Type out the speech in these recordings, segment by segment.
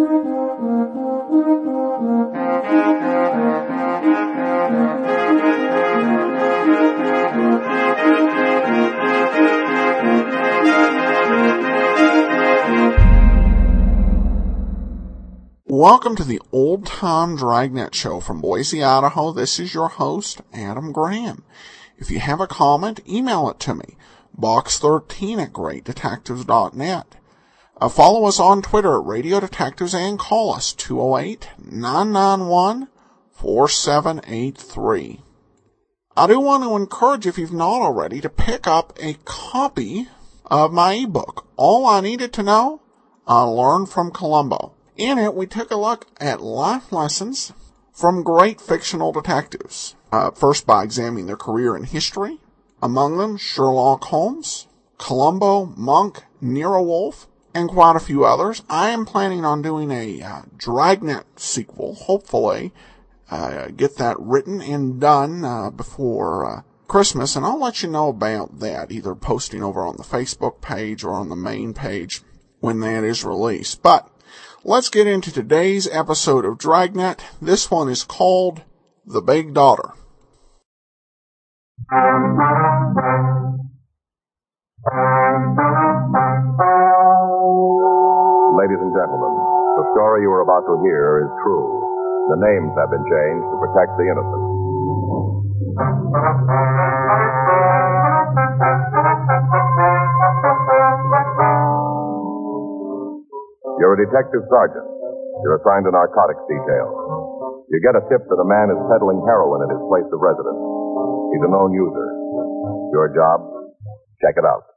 Welcome to the Old Time Dragnet Show from Boise, Idaho. This is your host, Adam Graham. If you have a comment, email it to me, box13@greatdetectives.net. Follow us on Twitter at Radio Detectives and call us 208-991-4783. I do want to encourage, if you've not already, to pick up a copy of my ebook, All I Needed to Know, I Learned from Columbo. In it, we took a look at life lessons from great fictional detectives. First by examining their career and history. Among them, Sherlock Holmes, Columbo, Monk, Nero Wolfe, and quite a few others. I am planning on doing a Dragnet sequel, hopefully. Get that written and done before Christmas, and I'll let you know about that, either posting over on the Facebook page or on the main page when that is released. But let's get into today's episode of Dragnet. This one is called The Big Daughter. Ladies and gentlemen, the story you are about to hear is true. The names have been changed to protect the innocent. You're a detective sergeant. You're assigned to narcotics detail. You get a tip that a man is peddling heroin at his place of residence. He's a known user. Your job? Check it out.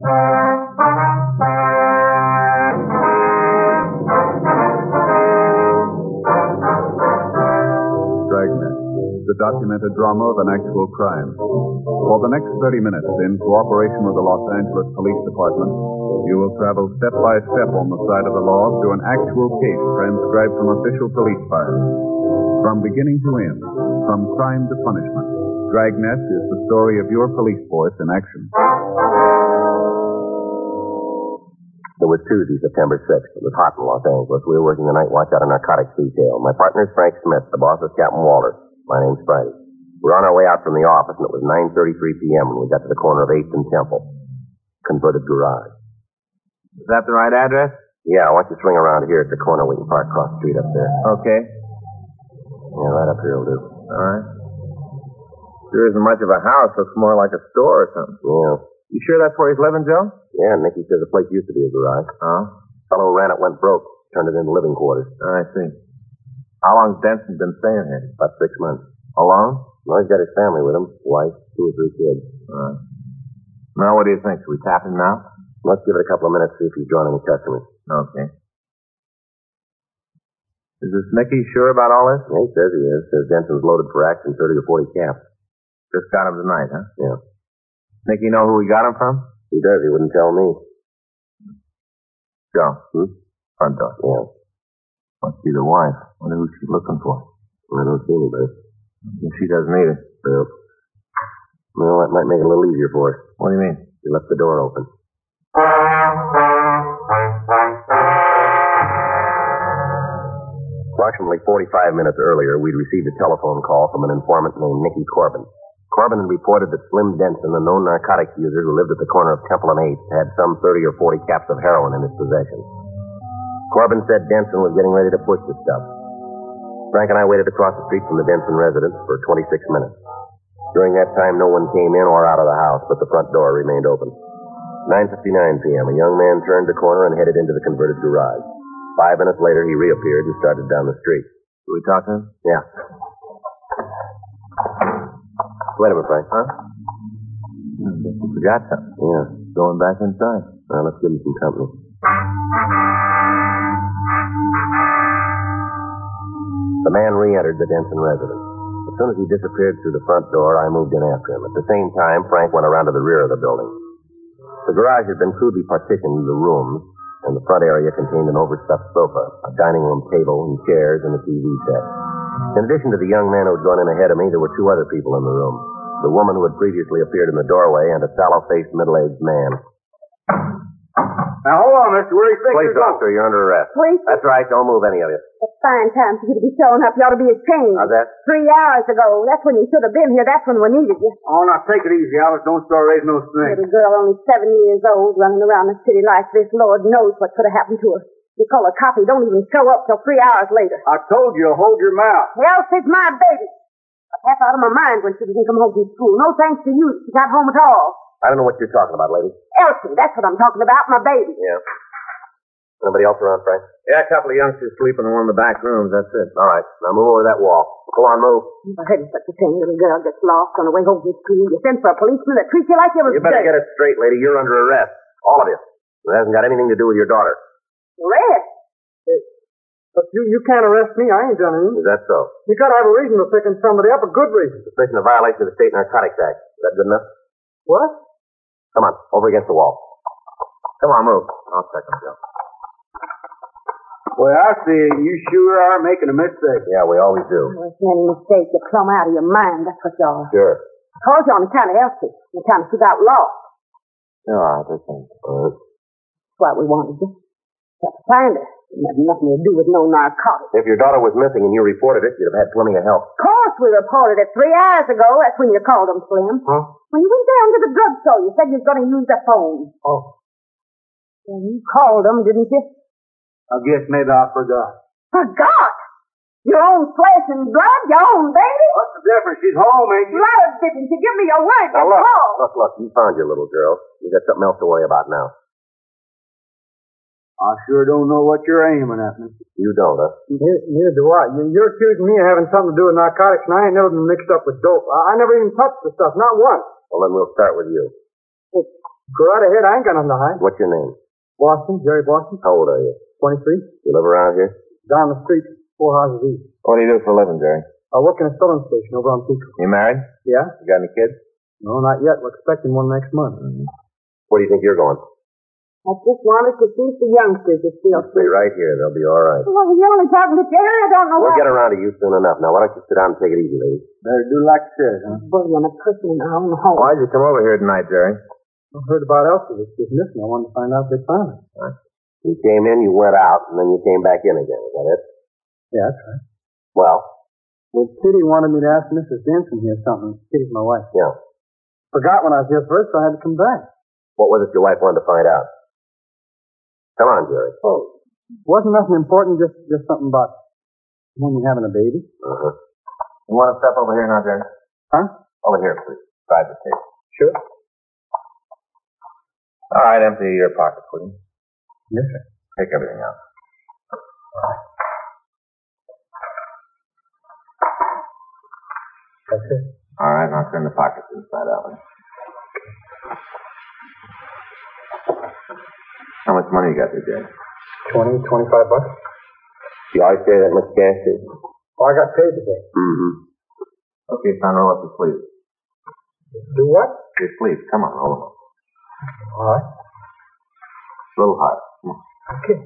Dragnet, the documented drama of an actual crime. For the next 30 minutes, in cooperation with the Los Angeles Police Department, you will travel step by step on the side of the law through an actual case transcribed from official police files. From beginning to end, from crime to punishment, Dragnet is the story of your police force in action. It was Tuesday, September 6th. It was hot in Los Angeles. We were working the night watch out of narcotics detail. My partner is Frank Smith. The boss is Captain Walter. My name's Friday. We were on our way out from the office, and it was 9:33 p.m. when we got to the corner of 8th and Temple. Converted garage. Is that the right address? Yeah, why don't you swing around here at the corner? We can park across the street up there. Okay. Yeah, right up here will do. All right. Sure isn't much of a house. Looks more like a store or something. Yeah. You sure that's where he's living, Joe? Yeah, Nicky says the place used to be a garage. Oh? Fellow who ran it went broke. Turned it into living quarters. Oh, I see. How long's Denson been staying here? About 6 months. Alone? Well, he's got his family with him. Wife, 2 or 3 kids. Now, what do you think? Should we tap him now? Let's give it a couple of minutes, see if he's joining any customers. Okay. Is this Nicky sure about all this? Yeah, he says he is. Says Denson's loaded for action, 30 or 40 caps. Just got him tonight, huh? Yeah. Nicky know who he got him from? He does. He wouldn't tell me. Joe. Front door. Yeah. Must be the wife. Wonder who she's looking for. I don't see anybody. She doesn't either. Well, that might make it a little easier for us. What do you mean? He left the door open. Approximately 45 minutes earlier, we'd received a telephone call from an informant named Nicky Corbin. Corbin had reported that Slim Denson, a known narcotics user who lived at the corner of Temple and 8th, had some 30 or 40 caps of heroin in his possession. Corbin said Denson was getting ready to push the stuff. Frank and I waited across the street from the Denson residence for 26 minutes. During that time, no one came in or out of the house, but the front door remained open. 9:59 p.m., a young man turned the corner and headed into the converted garage. 5 minutes later, he reappeared and started down the street. Did we talk to him? Yeah. Wait a minute, Frank. Huh? I guess we forgot something. Yeah. Going back inside. Well, let's give him some company. The man re-entered the Denson residence. As soon as he disappeared through the front door, I moved in after him. At the same time, Frank went around to the rear of the building. The garage had been crudely partitioned into rooms, and the front area contained an overstuffed sofa, a dining room table, and chairs, and a TV set. In addition to the young man who had gone in ahead of me, there were 2 other people in the room. The woman who had previously appeared in the doorway and a sallow-faced, middle-aged man. Now, hold on, mister. Where do you think Police you're going? officer, you're under arrest. Police? That's right. Don't move any of you. It's fine time for you to be showing up. You ought to be ashamed. How's that? 3 hours ago. That's when you should have been here. That's when we needed you. Oh, now take it easy, Alice. Don't start raising no strings. Little girl, only 7 years old, running around the city like this. Lord knows what could have happened to her. You call a copy, don't even show up till 3 hours later. I told you, hold your mouth. Elsie's my baby. I was half out of my mind when she didn't come home from school. No thanks to you, she got home at all. I don't know what you're talking about, lady. Elsie, that's what I'm talking about, my baby. Yeah. Anybody else around, Frank? Yeah, a couple of youngsters sleeping in one of the back rooms. That's it. All right. Now move over that wall. Go on, move. I heard such a thing. Little girl gets lost on the way home from school. You send for a policeman that treats you like you was You better dirt. get it straight, lady. You're under arrest. All of you. It hasn't got anything to do with your daughter. Arrest? But you can't arrest me. I ain't done anything. Is that so? You gotta have a reason for picking somebody up, a good reason. Suspicion of violation of the State Narcotics Act. Is that good enough? What? Come on. Over against the wall. Come on, move. I'll check them, Joe. Well, I see. You sure are making a mistake. Yeah, we always do. Oh, it's any mistake. You're plumb out of your mind. That's what you are. Sure. I called you on account of Elsie. On account of she got lost. All right, that's it. That's why we wanted you. Got to find her. It had nothing to do with no narcotics. If your daughter was missing and you reported it, you'd have had plenty of help. Of course we reported it 3 hours ago. That's when you called them, Slim. Huh? When you went down to the drugstore, you said you was going to use the phone. Oh. Well, you called them, didn't you? I guess maybe I forgot. Forgot? Your own flesh and blood? Your own baby? What's the difference? She's home, ain't she? Lot of difference. You give me your word. Now That's all. look. You found your little girl. You got something else to worry about now. I sure don't know what you're aiming at, mister. You don't, huh? Neither do I. You're accusing me of having something to do with narcotics, and I ain't never been mixed up with dope. I never even touched the stuff, not once. Well, then we'll start with you. Go right ahead. I ain't got nothing to hide. What's your name? Boston, Jerry Boston, How old are you? 23. You live around here? Down the street, 4 houses east. What do you do for a living, Jerry? I work in a filling station over on Pico. You married? Yeah? You got any kids? No, not yet. We're expecting one next month. Where do you think you're going? I just wanted to see if the youngsters are still Stay right here. They'll be all right. Well, you're only talking to Jerry. I don't know We'll why. get around to you soon enough. Now, why don't you sit down and take it easy, lady? Better do like I said, huh? Bullying a person in our own home. Why'd you come over here tonight, Jerry? I heard about Elsie. She's missing. I wanted to find out if they found her. You came in, you went out, and then you came back in again. Is that it? Yeah, that's right. Well, Well, Kitty wanted me to ask Mrs. Denson here something. Kitty's my wife. yeah. Forgot when I was here first, so I had to come back. What was it your wife wanted to find out? Come on, Jerry. Oh, wasn't nothing important, just something about when you're having a baby. Uh-huh. You want to step over here now, Jerry? Huh? Over here, please. Beside the table. Sure. All right, empty your pockets, will you? Yes, sir. Take everything out. That's it. All right, now turn the pockets inside out. How much money you got there, Jerry? 20, 25 bucks. You always carry that much cash, too? Oh, I got paid today. Mm-hmm. Okay, son, roll up your sleeves. Do what? Your sleeves. Come on, roll them up. All right. A little hard. Come on. Okay.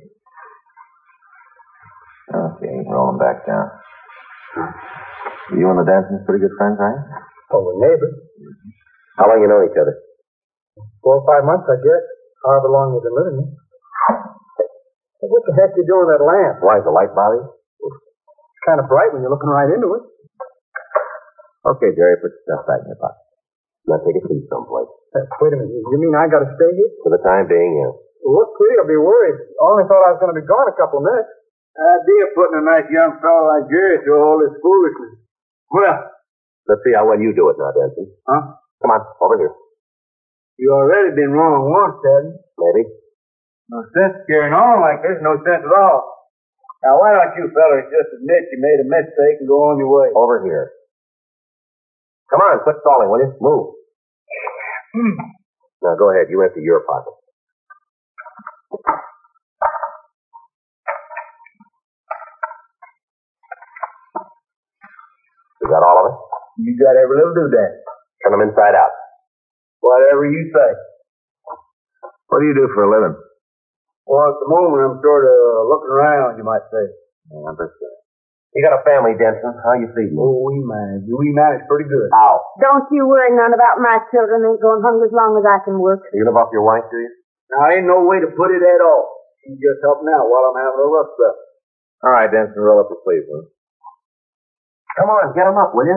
Okay, roll them back down. You and the Dansons pretty good friends, are you? Oh, we're neighbors. How long you know each other? 4 or 5 months, I guess. However long we've been living here. Hey, what the heck you doing with that lamp? Why, is the light bother you? It's kind of bright when you're looking right into it. Okay, Jerry, put your stuff back in your pocket. Now take a seat someplace. Hey, wait a minute. You mean I got to stay here? For the time being, yeah. Well, look, Kitty, I'll be worried. I only thought I was going to be gone a couple of minutes. Idea putting a nice young fellow like Jerry through all this foolishness. Well, Let's see how well you do it now, Denson. huh? Come on, over here. You already been wrong once, haven't you? Maybe. No sense carrying on like this. No sense at all. Now, why don't you fellas just admit you made a mistake and go on your way? Over here. Come on, quit stalling, will you? Move. Now go ahead, you empty your pocket. Is that all of it? You got every little doodad. Turn them inside out. Whatever you say. What do you do for a living? Well, at the moment, I'm sort of looking around, you might say. Yeah, I bet so. You got a family, Denson. How you feeding? Oh, we manage. We manage pretty good. How? Don't you worry none about my children. They ain't going hungry as long as I can work. You live off your wife, do you? Now, ain't no way to put it at all. She's just helping out while I'm having a rough stuff. All right, Denson, roll up your sleeves, huh? Come on, get him up, will you?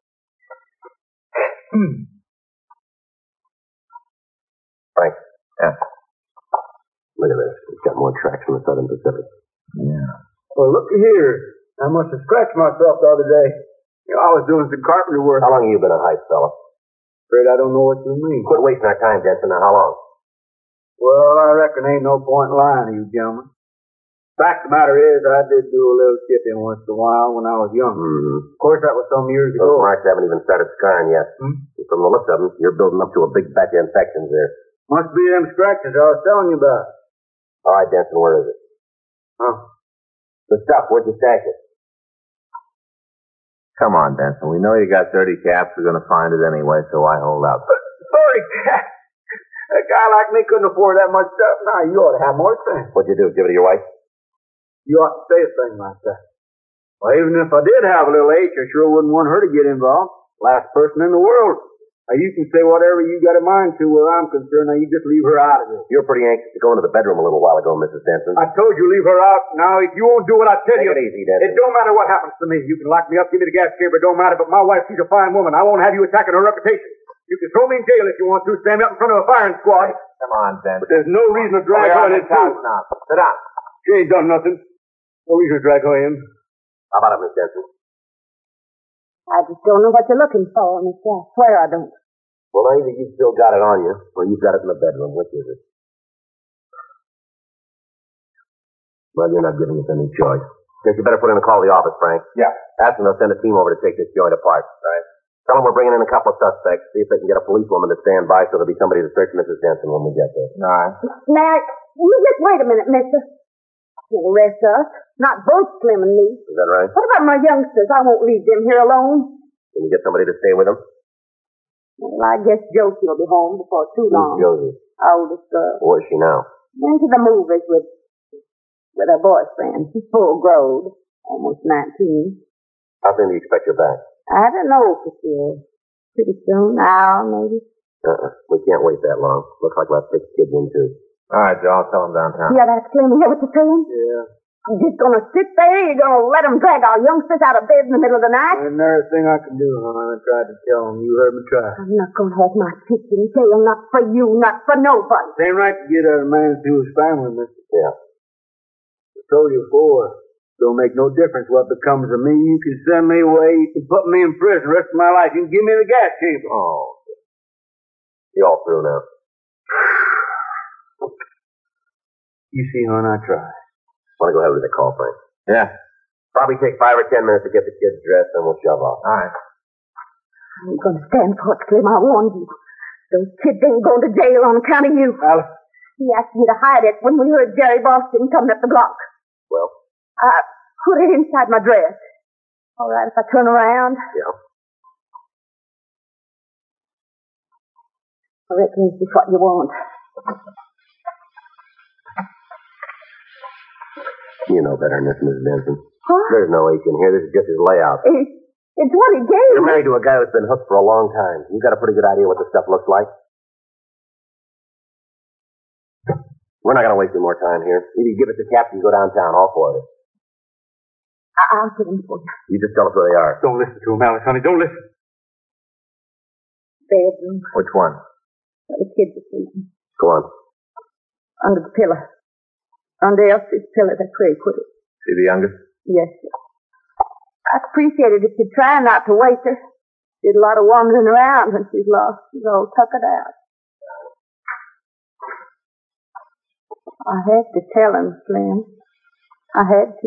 Frank. Yeah. Look at this. It's got more tracks from the Southern Pacific. Yeah. Well, look here. I must have scratched myself the other day. You know, I was doing some carpenter work. How long have you been a heist fella? Afraid I don't know what you mean. Quit wasting our time, Denson. Now, how long? Well, I reckon ain't no point lying to you, gentlemen. Fact of the matter is, I did do a little shipping once in a while when I was young. Mm-hmm. Of course, that was some years Those ago. marks haven't even started scarring yet. From the looks of them, you're building up to a big batch of infections there. Must be them scratches I was telling you about. All right, Denson, where is it? Huh? The stuff, where'd you stash it? Come on, Denson. We know you got 30 caps. We're going to find it anyway, so I hold out. 30 cats? A guy like me couldn't afford that much stuff. Now, you ought to have more sense. What'd you do? Give it to your wife? You ought to say a thing like that. Well, even if I did have a little H, I sure wouldn't want her to get involved. Last person in the world. Now, you can say whatever you got in mind to where I'm concerned. Now, you just leave her out of it. You were pretty anxious to go into the bedroom a little while ago, Mrs. Denson. I told you leave her out. Now, if you won't do what I tell Take you... it easy, Denson. It don't matter what happens to me. You can lock me up, give me the gas chamber, it don't matter. But my wife, she's a fine woman. I won't have you attacking her reputation. You can throw me in jail if you want to. Stand me up in front of a firing squad. Come on, Denson. But there's no reason to drag her in, too. Now. Sit down. She ain't done nothing. No reason to drag her in. How about it, Miss Denson? I just don't know what you're looking for, mister. I swear I don't. Well, either you've still got it on you, or you've got it in the bedroom. Which is it? Well, you're not giving us any choice. Guess you better put in a call to the office, Frank. Yeah. Ask them to send a team over to take this joint apart. Right. Tell them we're bringing in a couple of suspects. See if they can get a policewoman to stand by so there'll be somebody to search Mrs. Denson when we get there. All right. Now, you just wait a minute, mister. You'll arrest us, not both Slim and me. Is that right? What about my youngsters? I won't leave them here alone. Can you get somebody to stay with them? Well, I guess Josie will be home before too long. Who's Josie? Our oldest girl. Where's she now? Went to the movies with her boyfriend. She's full growed, almost 19. How soon do you expect her back? I don't know for sure. Pretty soon, an hour maybe. We can't wait that long. Looks like we'll have 6 kids in too. All right, Joe. I'll tell them downtown. Yeah, that's Slim. You hear what you're saying? Yeah. I'm just gonna sit there. You're gonna let them drag our youngsters out of bed in the middle of the night? Ain't there a thing I can do, huh? I tried to tell them. You heard me try. I'm not gonna have my kids in jail. Not for you, not for nobody. It ain't right to get a man to his family, mister. Yeah. I told you before. Don't make no difference what becomes of me. You can send me away. You can put me in prison the rest of my life. You can give me the gas chamber. Oh. You all through now? You see, hon, I tried. Want to go ahead with the call, Frank? Yeah. Probably take 5 or 10 minutes to get the kids dressed, and we'll shove off. All right. I'm gonna stand for it, Slim. I warned you. Those kids ain't going to jail on account of you. Alice? He asked me to hide it when we heard Jerry Boston coming up the block. Well? I put it inside my dress. All right, if I turn around? Yeah. I reckon this is what you want. You know better than this, Miss Denson. Huh? There's no H in here. This is just his layout. It's what he gave You're me. married to a guy who's been hooked for a long time. You got a pretty good idea what this stuff looks like? We're not going to waste any more time here. Either you give us the caps or you go downtown, all 4 of us. I'll get him for you. You just tell us where they are. Don't listen to him, Alice, honey. Don't listen. Bedroom. Which one? Where the kids are sleeping. Go on. Under the pillow. Under Elsie's pillow, that's where he put it. See the youngest? Yes, sir. I'd appreciate it if you'd try not to wake her. Did a lot of wandering around when she's lost. She's all tuckered out. I had to tell him, Slim. I had to.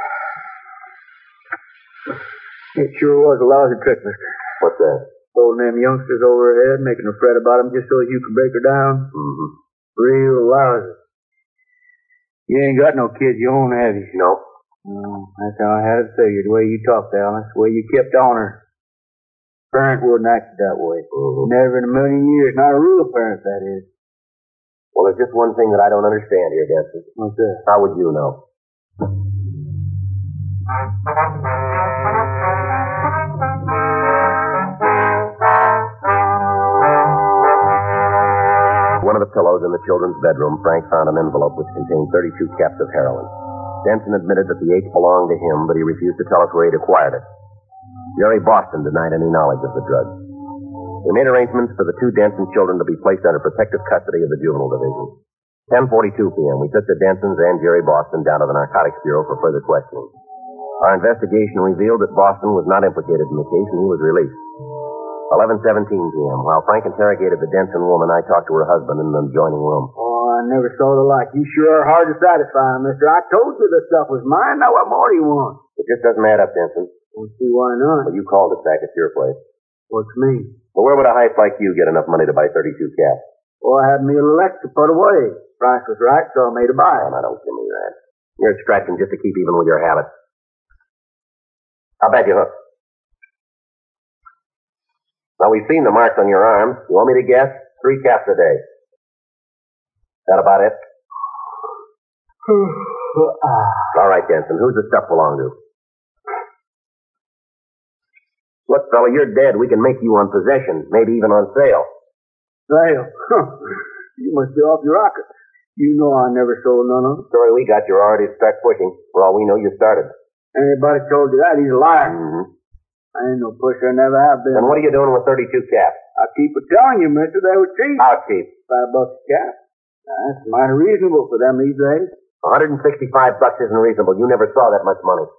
It sure was a lousy trick, mister. What's that? Holding them youngsters over her head, making her fret about them just so you could break her down. Mm-hmm. Real lousy. You ain't got no kids you own, have you? No. No, that's how I had it figured. The way you talked, Alice. The way you kept on her. Parent wouldn't act that way. Mm-hmm. Never in a million years. Not a real parent, that is. Well, there's just one thing that I don't understand here, Denson. What's that? How would you know? One of the pillows in the the children's bedroom, Frank found an envelope which contained 32 caps of heroin. Denson admitted that the 8 belonged to him, but he refused to tell us where he'd acquired it. Jerry Boston denied any knowledge of the drug. We made arrangements for the 2 Denson children to be placed under protective custody of the Juvenile Division. 10:42 p.m., we took the Densons and Jerry Boston down to the Narcotics Bureau for further questioning. Our investigation revealed that Boston was not implicated in the case, and he was released. 11:17 p.m., while Frank interrogated the Denson woman, I talked to her husband in the adjoining room. Oh, I never saw the like. You sure are hard to satisfy, mister. I told you the stuff was mine. Now what more do you want? It just doesn't add up, Denson. Don't see why not. Well, you called us back at your place. What's me? Well, where would a hype like you get enough money to buy 32 caps? Well, I had me a little extra put away. Price was right, so I made a buy. Oh, now don't give me that. You're scratching just to keep even with your habits. I'll bet you hook. Now, we've seen the marks on your arms. You want me to guess? 3 caps a day. Is that about it? All right, Denson. Who's the stuff belong to? Look, fella, you're dead. We can make you on possession, maybe even on sale. Sale? You must be off your rocker. You know I never sold none of them. Story we got, you're already start pushing. For all we know, you started. Anybody told you that, he's a liar. Mm-hmm. I ain't no pusher, never have been. Then what are you doing with 32 caps? I keep telling you, mister, they were cheap. How cheap? $5 a cap. That's mighty reasonable for them these days. $165 isn't reasonable. You never saw that much money.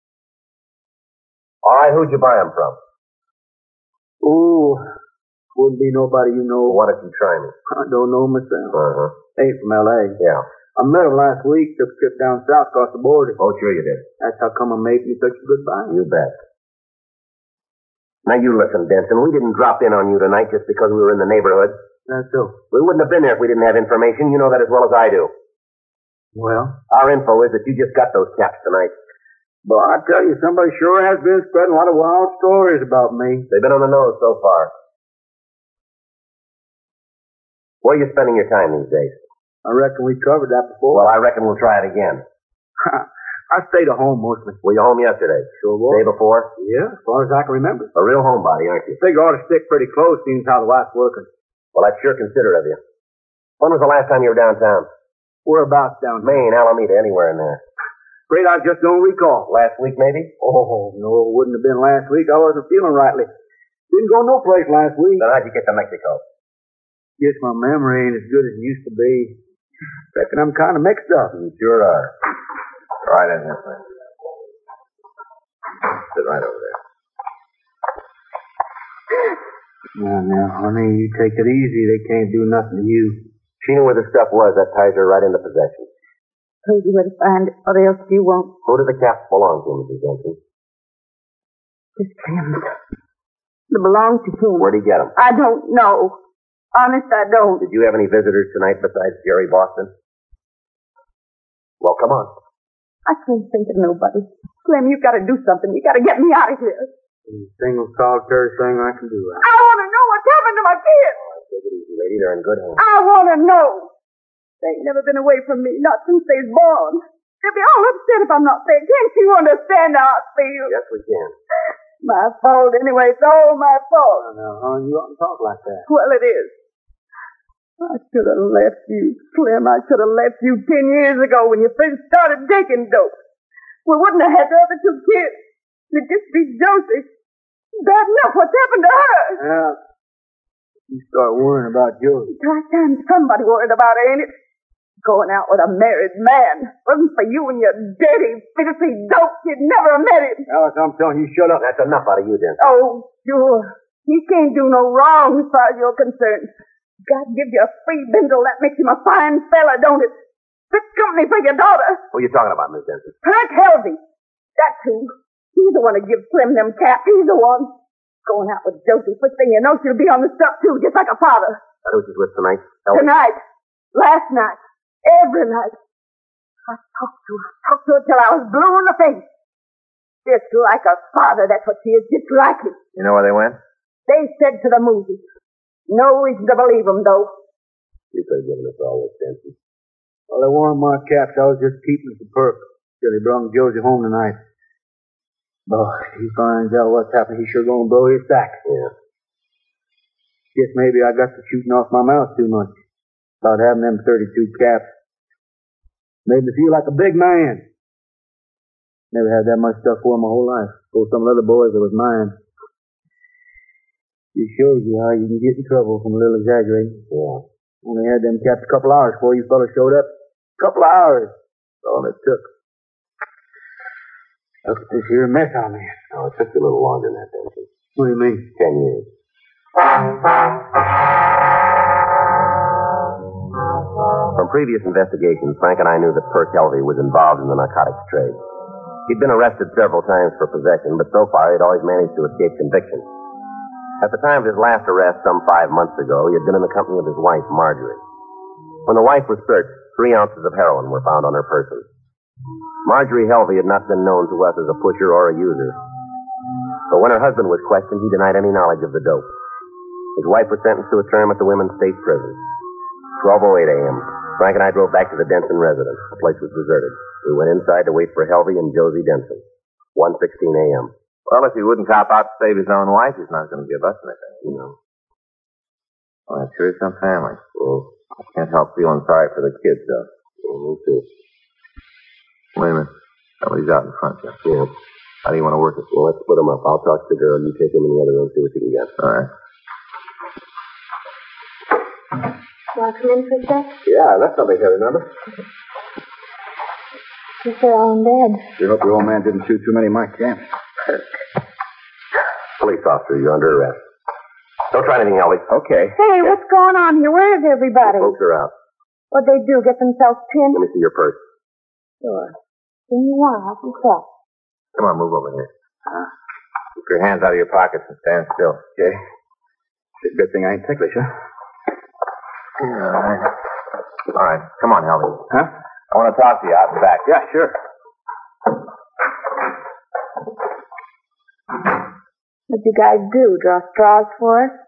All right, who'd you buy them from? Oh, wouldn't be nobody you know. Why don't you try me? I don't know myself. Uh-huh. Ain't from L.A. Yeah. I met him last week, took a trip down south across the border. Oh, sure you did. That's how come I made you such a good buy. You bet. Now you listen, Denson. We didn't drop in on you tonight just because we were in the neighborhood. That's so. We wouldn't have been there if we didn't have information. You know that as well as I do. Well? Our info is that you just got those caps tonight. But I tell you, somebody sure has been spreading a lot of wild stories about me. They've been on the nose so far. Where are you spending your time these days? I reckon we covered that before. Well, I reckon we'll try it again. I stayed at home mostly. Were you home yesterday? Sure was. Day before? Yeah, as far as I can remember. A real homebody, aren't you? Figure ought to stick pretty close, seeing how the wife's working. Well, that's sure considerate of you. When was the last time you were downtown? Whereabouts down here? Maine, Alameda, anywhere in there. Afraid I just don't recall. Last week, maybe? Oh, no, it wouldn't have been last week. I wasn't feeling rightly. Didn't go no place last week. Then how'd you get to Mexico? Guess my memory ain't as good as it used to be. Reckon I'm kind of mixed up. You sure are. Right in this thing. Sit right over there. Now, honey, you take it easy. They can't do nothing to you. She knew where the stuff was. That ties her right into possession. Told you where to find it. What else do you want? Who do the caps belong to, Mrs. Denson? Just Tim's. They belong to him. Where'd he get them? I don't know. Honest, I don't. Did you have any visitors tonight besides Jerry Boston? Well, come on. I can't think of nobody. Slim, you've got to do something. You've got to get me out of here. Single solitary thing I can do. I want to know what's happened to my kids. Take it easy, lady. They're in good hands. I want to know. They ain't never been away from me, not since they was born. They'll be all upset if I'm not there. Can't you understand how I feel? Yes, we can. My fault anyway. It's all my fault. Now, hon, you oughtn't talk like that. Well, it is. I should have left you, Slim. I should have left you 10 years ago when you first started taking dope. We wouldn't have had the other 2 kids. It'd just be Josie. Bad enough what's happened to her. Yeah. You start worrying about Josie. Last time somebody worried about her, ain't it? Going out with a married man. Wasn't for you and your dirty, filthy dope, you'd never have met him. Alice, I'm telling you, shut up. That's enough out of you, Denson. Oh, sure. He can't do no wrong as far as you're concerned. God give you a free bindle. That makes him a fine fella, don't it? Fit company for your daughter. Who are you talking about, Miss Denson? Frank Helvey. That's who. He's the one who gives Slim them caps. He's the one. Going out with Josie. First thing you know, she'll be on the stuff, too, just like her father. That who she's with tonight? Helvey? Tonight. Last night. Every night. I talked to her till I was blue in the face. Just like her father, that's what she is, just like him. You know where they went? They said to the movies. No reason to believe them, though. You could have given us all this, Denson. Well, they weren't my caps. I was just keeping them for perk. Till he brought Josie home tonight. Boy, if he finds out what's happened, he's sure gonna blow his sack. Yeah. Guess maybe I got to shooting off my mouth too much. about having them 32 caps. Made me feel like a big man. Never had that much stuff for my whole life. For some of the other boys, it was mine. It shows you how you can get in trouble from a little exaggerating. Yeah. Only had them caps a couple hours before you fellas showed up. Couple of hours. That's all it took. Look at this here mess I'm in. Oh, it took you a little longer than that, Denton. What do you mean? 10 years. From previous investigations, Frank and I knew that Perk Helvey was involved in the narcotics trade. He'd been arrested several times for possession, but so far he'd always managed to escape conviction. At the time of his last arrest, some 5 months ago, he had been in the company of his wife, Marjorie. When the wife was searched, 3 ounces of heroin were found on her person. Marjorie Helvey had not been known to us as a pusher or a user. But when her husband was questioned, he denied any knowledge of the dope. His wife was sentenced to a term at the Women's State Prison. 12:08 a.m. Frank and I drove back to the Denson residence. The place was deserted. We went inside to wait for Helvey and Josie Denson. 1:16 a.m. Well, if he wouldn't cop out to save his own wife, he's not going to give us anything. No. Well, that sure is some family. Oh, I can't help feeling sorry for the kids, though. me too. Wait a minute. Somebody's out in front there. Yeah. How do you want to work it? Well, let's split them up. I'll talk to the girl. You take him in the other room, see what you can get. All right. Want to come in for a sec? Yeah, that's something to remember. Guess they're all in bed. We hope your old man didn't shoot too many of my camps. Police officer, you're under arrest. Don't try anything, Helvey. Okay. Hey, what's going on here? Where is everybody? Folks are out. What'd they do? Get themselves pinned? Let me see your purse. Sure. Then you want, I can tell. Come on, move over here. Keep your hands out of your pockets and stand still. Okay. It's a good thing I ain't ticklish, huh? All right. Come on, Helvey. Huh? I want to talk to you out in back. Yeah, sure. What'd you guys do? Draw straws for us?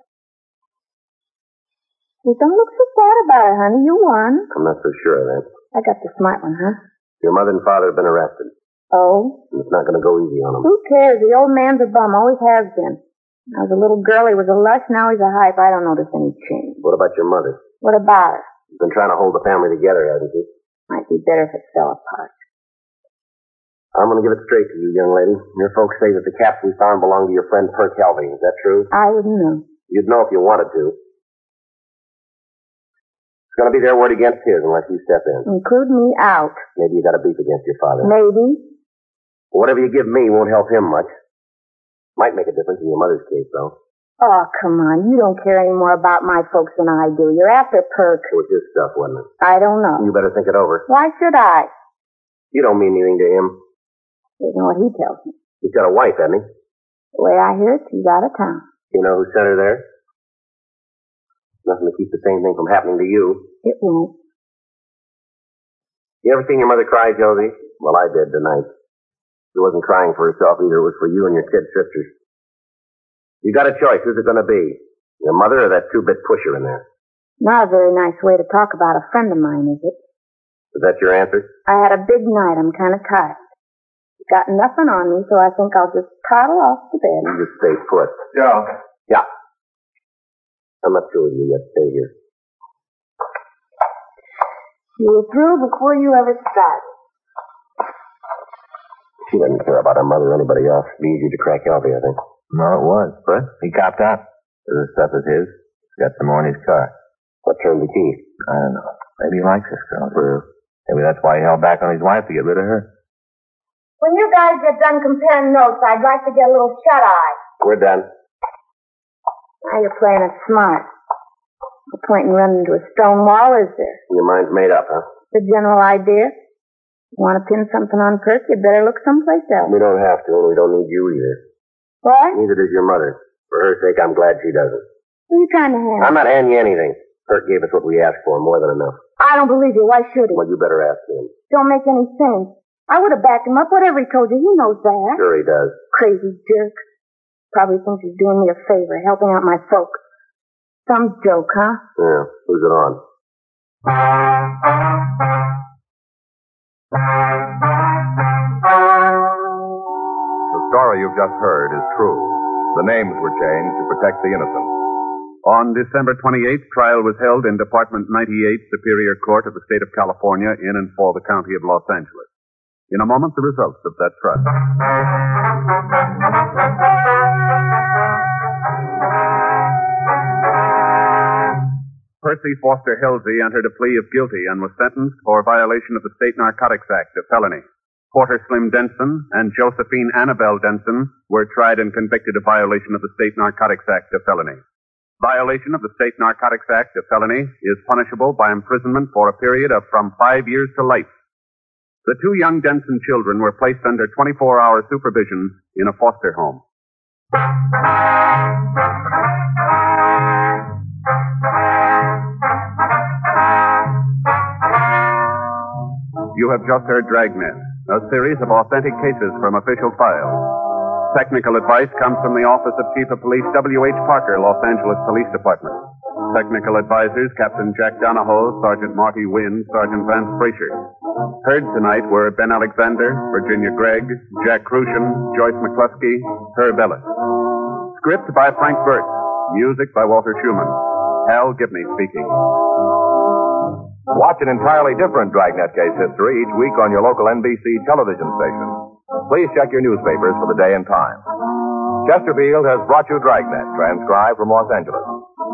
You don't look so sad about it, honey. You won. I'm not so sure of that. I got the smart one, huh? Your mother and father have been arrested. Oh? And it's not going to go easy on them. Who cares? The old man's a bum. Always has been. When I was a little girl, he was a lush. Now he's a hype. I don't notice any change. What about your mother? What about her? She's been trying to hold the family together, hasn't she? Might be better if it fell apart. I'm going to give it straight to you, young lady. Your folks say that the caps we found belong to your friend Perk Helvey. Is that true? I wouldn't know. You'd know if you wanted to. It's going to be their word against his unless you step in. Include me out. Maybe you got a beef against your father. Maybe. Whatever you give me won't help him much. Might make a difference in your mother's case, though. Oh, come on. You don't care any more about my folks than I do. You're after Perk. It was his stuff, wasn't it? I don't know. You better think it over. Why should I? You don't mean anything to him. Isn't what he tells me. He's got a wife, hasn't he? The way I hear it, he's out of town. You know who sent her there? Nothing to keep the same thing from happening to you. It won't. You ever seen your mother cry, Josie? Well, I did tonight. She wasn't crying for herself either. It was for you and your kid sisters. You got a choice. Who's it going to be? Your mother or that two-bit pusher in there? Not a very nice way to talk about a friend of mine, is it? Is that your answer? I had a big night. I'm kind of tired. Got nothing on me, so I think I'll just toddle off to bed. You just stay put. Yeah. Yeah. I'm not sure you yet. Stay here. You were through before you ever started. She doesn't care about her mother or anybody else. It'd be easy to crack Helvey, I think. No, it was. But he copped out. The stuff is his. He's got some more in his car. What turned the key? I don't know. Maybe he likes this girl. Maybe that's why he held back on his wife to get rid of her. When you guys get done comparing notes, I'd like to get a little shut-eye. We're done. Now you're playing it smart. No point in running into a stone wall, is there? Your mind's made up, huh? The general idea. You want to pin something on Perk, you better look someplace else. We don't have to, and we don't need you either. What? Neither does your mother. For her sake, I'm glad she doesn't. Who are you trying to hand? I'm not handing you anything. Perk gave us what we asked for, more than enough. I don't believe you. Why should he? Well, you better ask him. Don't make any sense. I would have backed him up, whatever he told you. He knows that. Sure he does. Crazy jerk. Probably thinks he's doing me a favor, helping out my folks. Some joke, huh? Yeah. Who's it on? The story you've just heard is true. The names were changed to protect the innocent. On December 28th, trial was held in Department 98, Superior Court of the State of California, in and for the County of Los Angeles. In a moment, the results of that trial. Percy Foster Halsey entered a plea of guilty and was sentenced for violation of the State Narcotics Act, a felony. Porter Slim Denson and Josephine Annabelle Denson were tried and convicted of violation of the State Narcotics Act, a felony. Violation of the State Narcotics Act, a felony, is punishable by imprisonment for a period of from 5 years to life. The two young Denson children were placed under 24-hour supervision in a foster home. You have just heard Dragnet, a series of authentic cases from official files. Technical advice comes from the Office of Chief of Police W.H. Parker, Los Angeles Police Department. Technical advisors, Captain Jack Donahoe, Sergeant Marty Wynn, Sergeant Vance Frazier. Heard tonight were Ben Alexander, Virginia Gregg, Jack Crucian, Joyce McCluskey, Herb Ellis. Script by Frank Burt. Music by Walter Schumann. Hal Gibney speaking. Watch an entirely different Dragnet case history each week on your local NBC television station. Please check your newspapers for the day and time. Chesterfield has brought you Dragnet, transcribed from Los Angeles.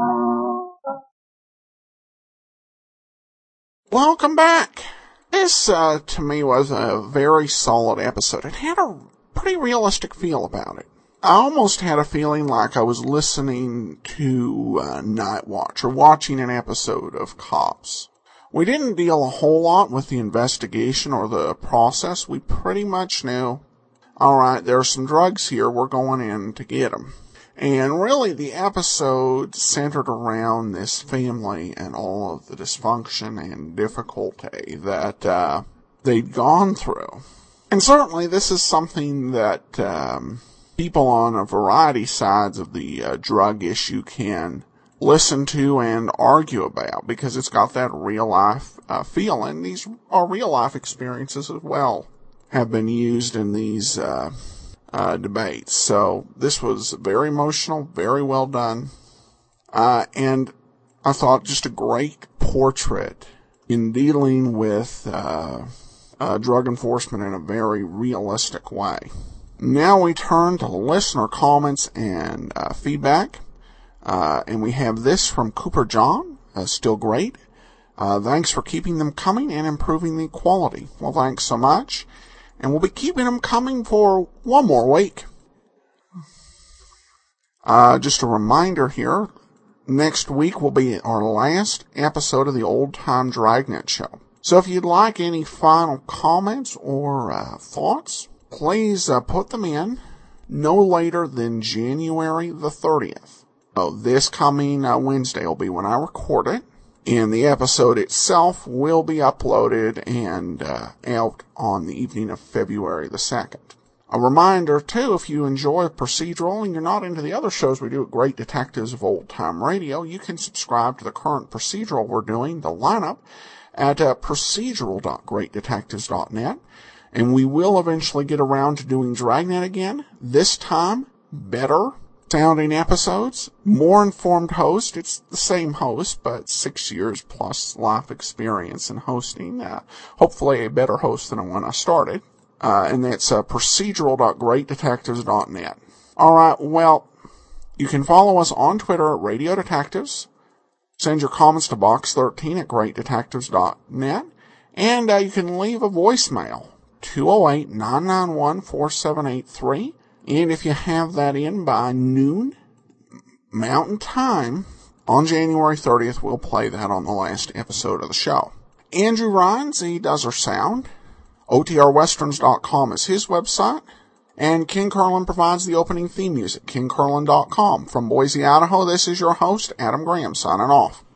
Welcome back. This, to me, was a very solid episode. It had a pretty realistic feel about it. I almost had a feeling like I was listening to Night Watch or watching an episode of Cops. We didn't deal a whole lot with the investigation or the process. We pretty much knew, alright, there are some drugs here, we're going in to get them. And really the episode centered around this family and all of the dysfunction and difficulty that they'd gone through. And certainly this is something that people on a variety of sides of the drug issue can listen to and argue about, because it's got that real life feel, and these are real life experiences as well have been used in these debates. So this was very emotional, very well done, and I thought just a great portrait in dealing with drug enforcement in a very realistic way. Now we turn to listener comments and feedback. And we have this from Cooper John, still great. Thanks for keeping them coming and improving the quality. Well, thanks so much. And we'll be keeping them coming for one more week. Just a reminder here, next week will be our last episode of the Old Time Dragnet Show. So if you'd like any final comments or thoughts, please put them in no later than January the 30th. So this coming Wednesday will be when I record it, and the episode itself will be uploaded and out on the evening of February the 2nd. A reminder, too, if you enjoy procedural and you're not into the other shows we do at Great Detectives of Old Time Radio, you can subscribe to the current procedural we're doing, the lineup, at procedural.greatdetectives.net, and we will eventually get around to doing Dragnet again, this time better sounding episodes, more informed host. It's the same host, but 6 years plus life experience in hosting. Hopefully a better host than when I started. And that's procedural.greatdetectives.net. Alright, well, you can follow us on Twitter at Radio Detectives. Send your comments to box13 at greatdetectives.net. And you can leave a voicemail, 208-991-4783. And if you have that in by noon Mountain Time on January 30th, we'll play that on the last episode of the show. Andrew Rhines, he does our sound. OTRWesterns.com is his website. And Ken Curlin provides the opening theme music, KenCurlin.com. From Boise, Idaho, this is your host, Adam Graham, signing off.